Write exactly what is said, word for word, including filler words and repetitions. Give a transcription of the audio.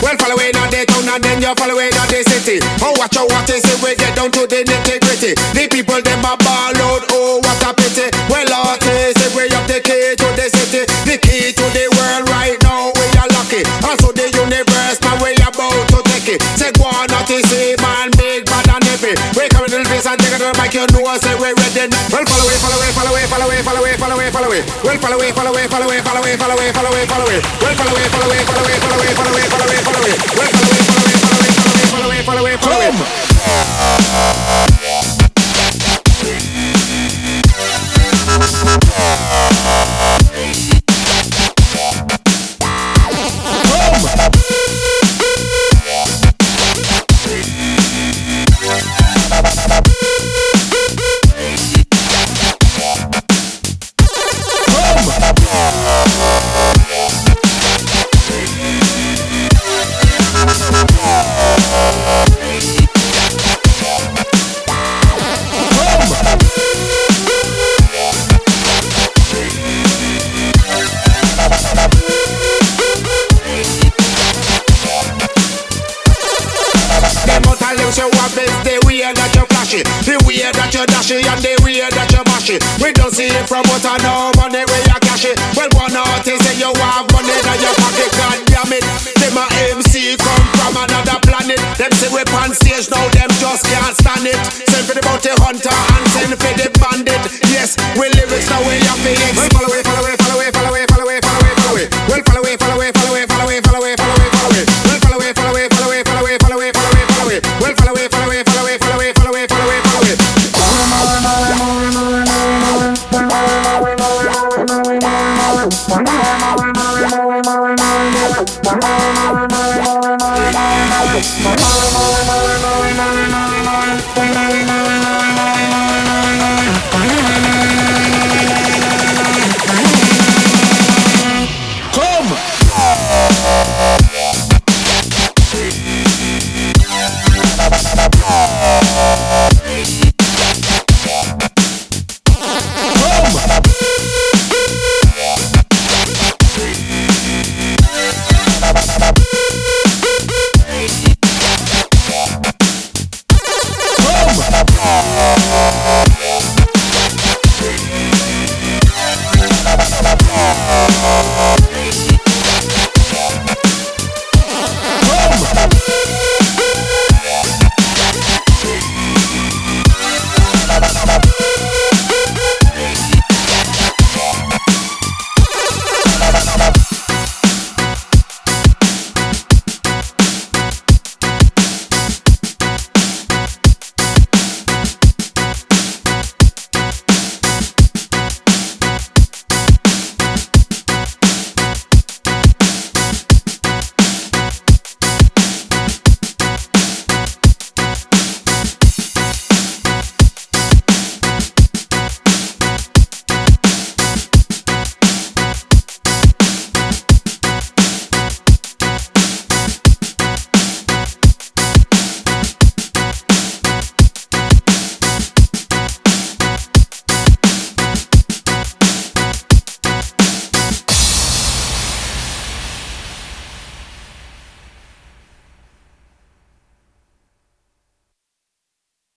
Well, follow away now the town and then you follow away now the city. Oh, watch out what they say, we get down to the nitty gritty. The people them a ball out, oh what a pity. Well, artists, if we up the key to the city, the key to the world right now, we are lucky. Also the universe, man, we about to take it. Say go on, not to see, man, big, bad and heavy. We come in the face and take it to the mic, you know, say we ready. Well, follow away, follow away, follow away, follow away, follow away, follow away, follow away. Well, follow away, follow away, follow away, follow away, follow away, follow away, follow away. Well, follow away, follow away, follow away, follow away, follow away, follow away, follow away. Well, follow away, follow away, follow away, follow away, follow away, follow away, follow away. The way that you dash it and the way that you mash it. We don't see it from what I know, money where you cash it. Well, one artist say you have money in your pocket, god damn it. Them a M C come from another planet. Them say we on stage now, them just can't stand it. Send for the bounty hunter and send for the bandit. Yes, we lyrics now where you feel it. Well, follow away, follow away, follow away, follow away, follow away, follow away, follow away. Well, follow away, follow away, follow away, follow away, follow away, follow away, follow away. Well, follow away, follow away, follow away, follow away, follow away, follow away, follow away. Well, follow away, follow away, follow away, follow away, follow away, follow away, follow away. Bye.